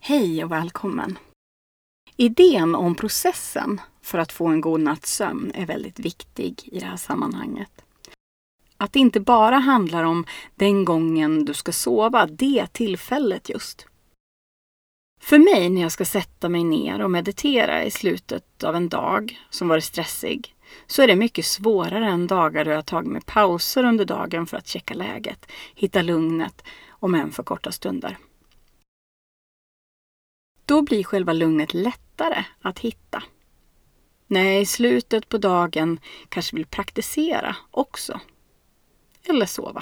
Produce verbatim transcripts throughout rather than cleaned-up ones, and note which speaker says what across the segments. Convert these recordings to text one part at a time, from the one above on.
Speaker 1: Hej och välkommen! Idén om processen för att få en god natts sömn är väldigt viktig i det här sammanhanget. Att det inte bara handlar om den gången du ska sova, det tillfället just. För mig när jag ska sätta mig ner och meditera i slutet av en dag som varit stressig, så är det mycket svårare än dagar då jag tagit mig pauser under dagen för att checka läget, hitta lugnet om än för korta stunder. Då blir själva lugnet lättare att hitta. När jag i slutet på dagen kanske vill praktisera också. Eller sova.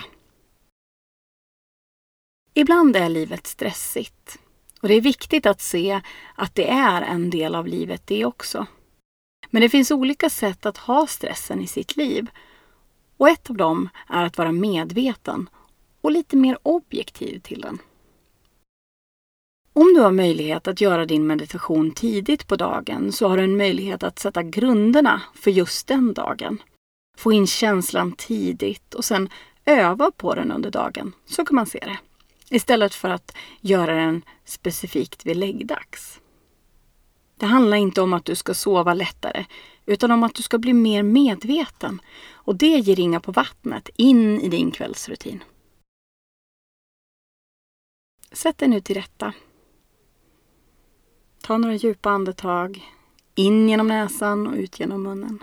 Speaker 1: Ibland är livet stressigt. Och det är viktigt att se att det är en del av livet det också. Men det finns olika sätt att ha stressen i sitt liv. Och ett av dem är att vara medveten och lite mer objektiv till den. Om du har möjlighet att göra din meditation tidigt på dagen så har du en möjlighet att sätta grunderna för just den dagen. Få in känslan tidigt och sen öva på den under dagen. Så kan man se det. Istället för att göra den specifikt vid läggdags. Det handlar inte om att du ska sova lättare utan om att du ska bli mer medveten. Och det ger ringar på vattnet in i din kvällsrutin. Sätt dig nu till rätta. Ta några djupa andetag, in genom näsan och ut genom munnen.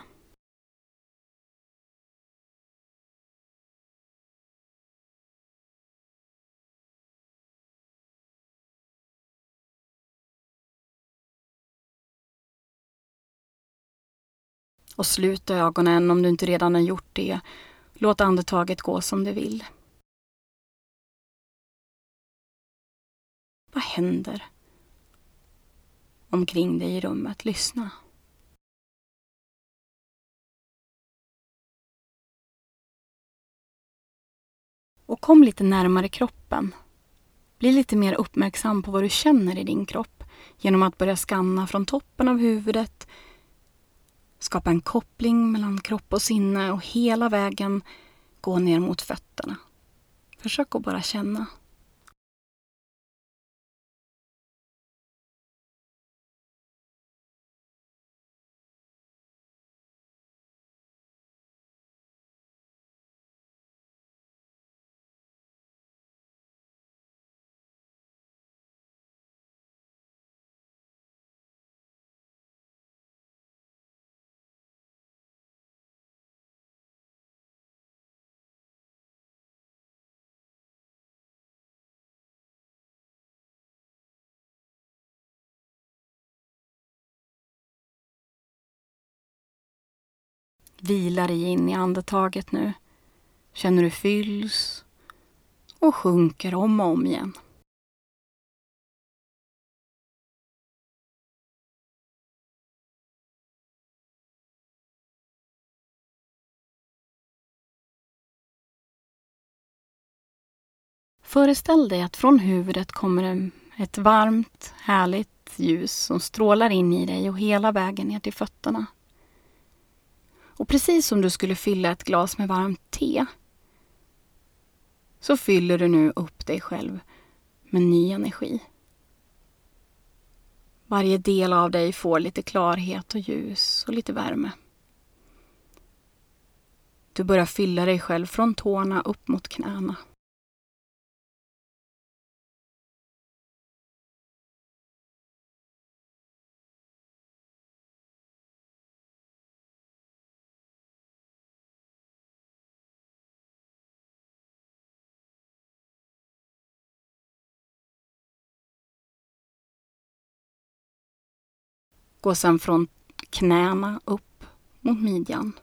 Speaker 1: Och sluta ögonen om du inte redan har gjort det. Låt andetaget gå som det vill. Vad händer omkring dig i rummet? Lyssna. Och kom lite närmare kroppen. Bli lite mer uppmärksam på vad du känner i din kropp genom att börja skanna från toppen av huvudet. Skapa en koppling mellan kropp och sinne och hela vägen gå ner mot fötterna. Försök att bara känna. Vila dig in i andetaget nu. Känner du fylls och sjunker om och om igen. Föreställ dig att från huvudet kommer ett varmt, härligt ljus som strålar in i dig och hela vägen ner till fötterna. Och precis som du skulle fylla ett glas med varmt te så fyller du nu upp dig själv med ny energi. Varje del av dig får lite klarhet och ljus och lite värme. Du börjar fylla dig själv från tårna upp mot knäna. Gå sedan från knäna upp mot midjan.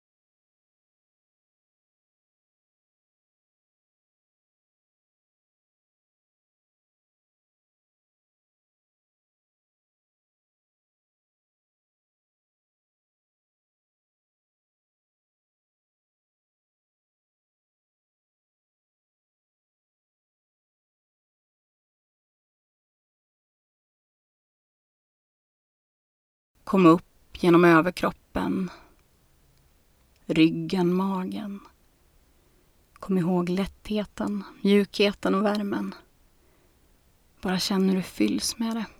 Speaker 1: Kom upp genom överkroppen, ryggen, magen. Kom ihåg lättheten, mjukheten och värmen. Bara känn hur du fylls med det.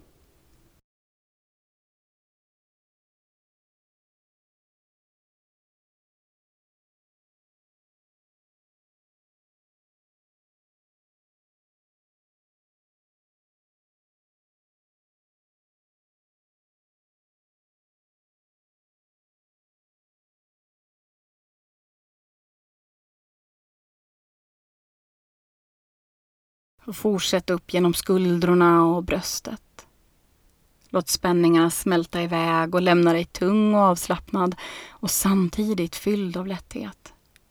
Speaker 1: Och fortsätt upp genom skuldrorna och bröstet. Låt spänningarna smälta iväg och lämna dig tung och avslappnad och samtidigt fylld av lätthet.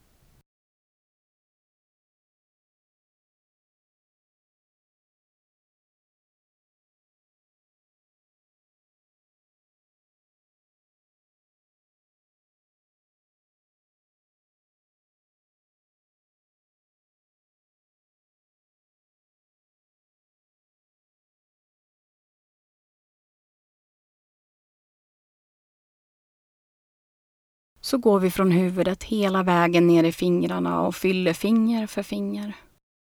Speaker 1: Så går vi från huvudet hela vägen ner i fingrarna och fyller finger för finger.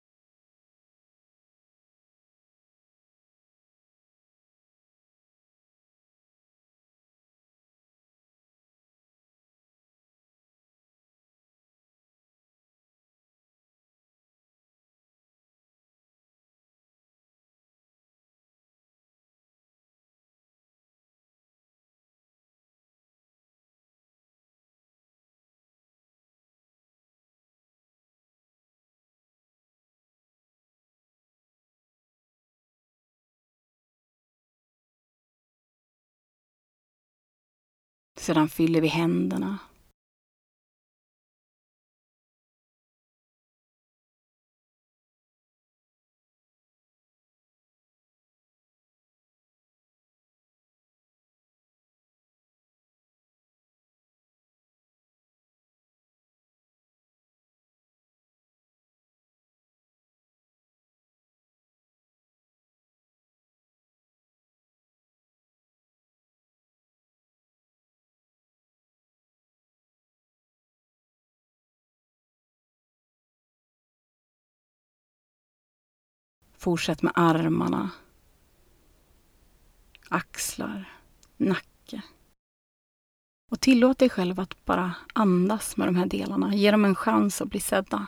Speaker 1: Sedan fyller vi händerna. Fortsätt med armarna, axlar, nacke. Och tillåt dig själv att bara andas med de här delarna. Ge dem en chans att bli sedda.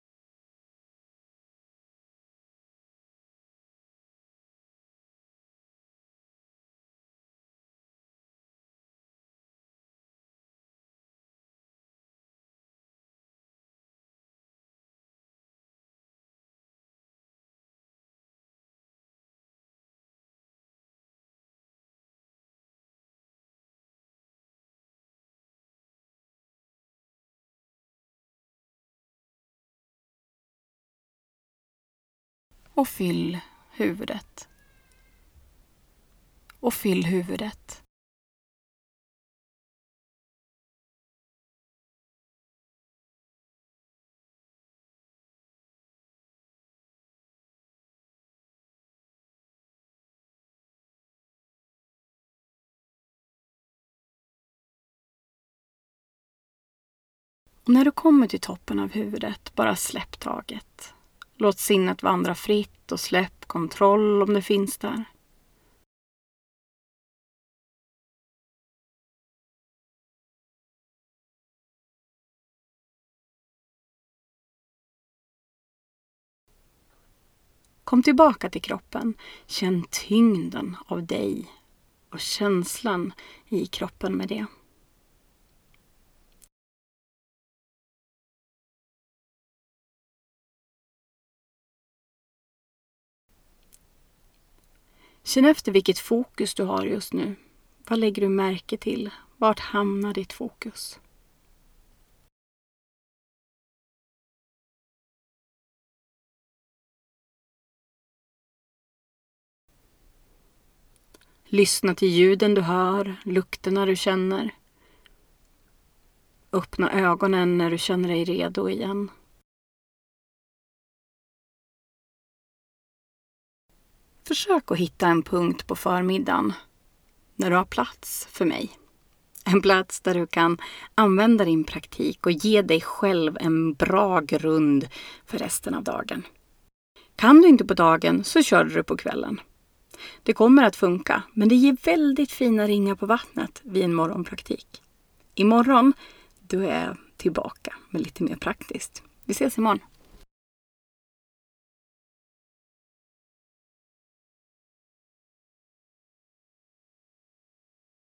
Speaker 1: Och fyll huvudet. Och fyll huvudet. Och när du kommer till toppen av huvudet, bara släpp taget. Låt sinnet vandra fritt och släpp kontroll om det finns där. Kom tillbaka till kroppen. Känn tyngden av dig och känslan i kroppen med det. Känn efter vilket fokus du har just nu. Vad lägger du märke till? Vart hamnar ditt fokus? Lyssna till ljuden du hör, lukterna du känner. Öppna ögonen när du känner dig redo igen. Försök att hitta en punkt på förmiddagen när du har plats för mig. En plats där du kan använda din praktik och ge dig själv en bra grund för resten av dagen. Kan du inte på dagen så kör du det på kvällen. Det kommer att funka, men det ger väldigt fina ringar på vattnet vid en morgonpraktik. Imorgon då är jag tillbaka med lite mer praktiskt. Vi ses imorgon.